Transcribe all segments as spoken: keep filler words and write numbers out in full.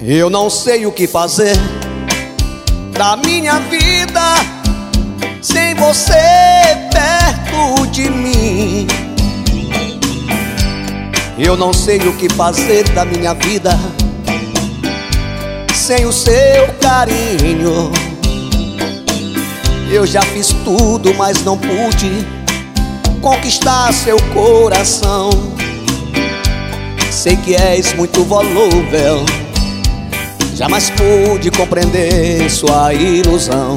Eu não sei o que fazer da minha vida sem você perto de mim. Eu não sei o que fazer da minha vida sem o seu carinho. Eu já fiz tudo, mas não pude conquistar seu coração. Sei que és muito volúvel, jamais pude compreender sua ilusão.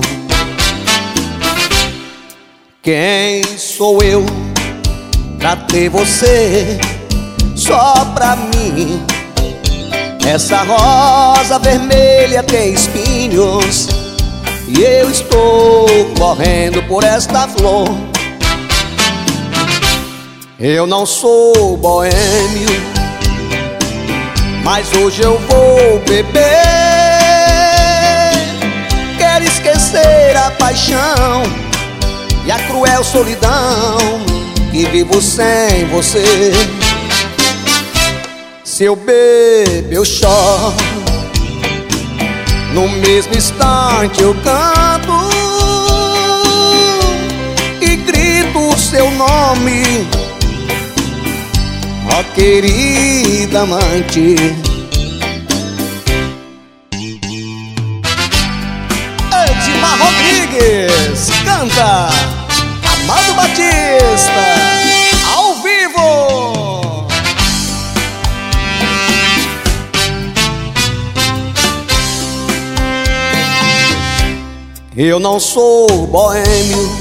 Quem sou eu pra ter você só pra mim? Essa rosa vermelha tem espinhos e eu estou morrendo por esta flor. Eu não sou boêmio, mas hoje eu vou beber. Quero esquecer a paixão e a cruel solidão que vivo sem você. Se eu bebo, eu choro, no mesmo instante eu canto e grito o seu nome, ó querida amante. Edmar Rodrigues canta Amado Batista ao vivo. Eu não sou boêmio,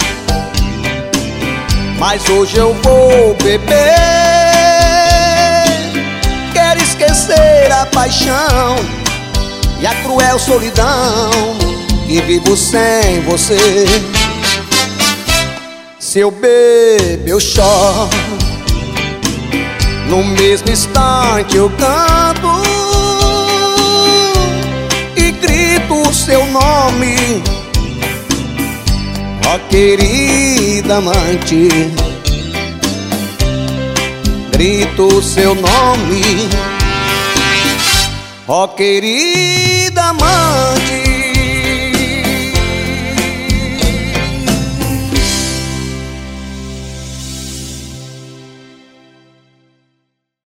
mas hoje eu vou beber. Quero esquecer a paixão e a cruel solidão que vivo sem você. Se eu bebo, eu choro, no mesmo instante eu canto e grito o seu nome, ó querida amante. Grito o seu nome, ó querida amante.